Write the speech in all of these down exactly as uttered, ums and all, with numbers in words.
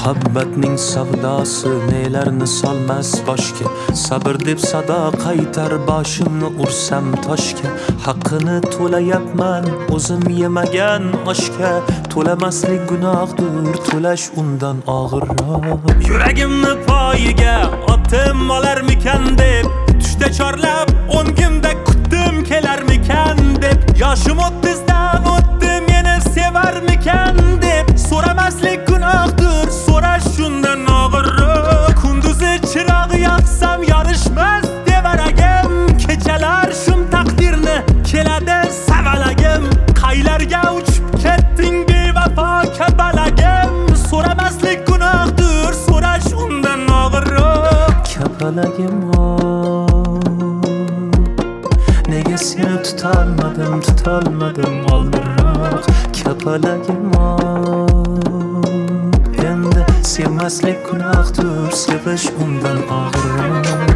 Muhabbatning savdosi nelarni solmas boshga. Sabr deb sado qaytar boshimni ursam toshga. Haqqini to'layapman o'zim yemagan oshga. To'lamaslik gunohdir, to'lash undan og'irroq. Yuragimni poyiga otim olarmikan deb, tushda chorlab o'n kunda kutdim kelarmikan deb. Yoshim o'ttizdan o'tdi, meni sevarmikan deb. So'ramaslik gunohdir, so'rash shundan og'irroq. Kunduzi chiroq yoqsam yorishmas devaragim. Kechalar shum taqdirni keladi savalagim. Qaylarga uchib ketding bevafo kabalagim. So'ramaslik gunohdir, so'rash undan og'irroq. Kapalagim o, nega seni tutolmadim, tutolmadim oldinroq. Kapalagim o, endi sevmaslik gunohdir, sevish undan og'irroq.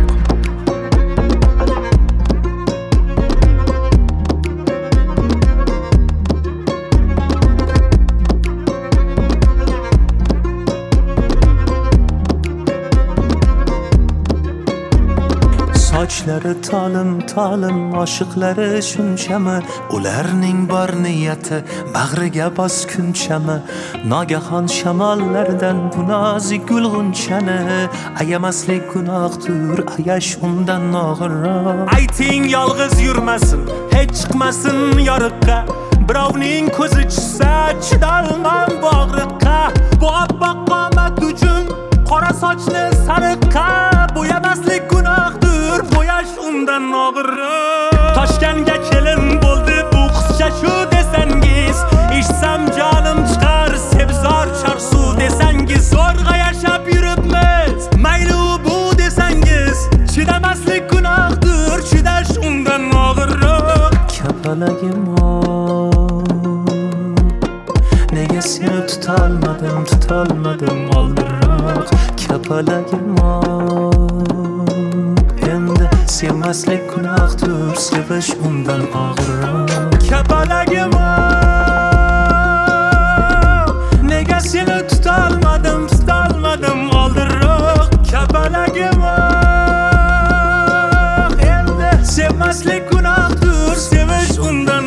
Sochlari tolim tolim, oshiqlari shunchami? Ularning bor niyati bag'riga boskunchami? Nogahon shamollardan bu nozik gulg'unchani ayamaslik gunohdir, ayash undan og'irroq. Ayting yolg'iz yurmasin, hech chiqmasin yoriqqa. Birovning ko'zi chiqsa chidolmam bog'riqqa. Bu oppoq qomat uchun qora sochni sariqqa. Bo'yamaslik gunohdir, bo'yash undan og'irroq. Toshkentga kelin bo'ldi bu qizcha shu desangiz, eshitsam jonim chiqar sebzor chorsu desangiz. Zo'rg'a yashab yuribmiz, mayli u bu desangiz. Chidamaslik gunohdir, chidash undan og'irroq. Kapalagim o, nega seni tutolmadim, tutolmadim oldinroq. Kapalagim o, endi sevmaslik gunohdir, sevish undan og'irroq. Kapalagim o, nega seni tutolmadim, tutolmadim oldinroq. Kapalagim o, endi sevmaslik gunohdir, sevish undan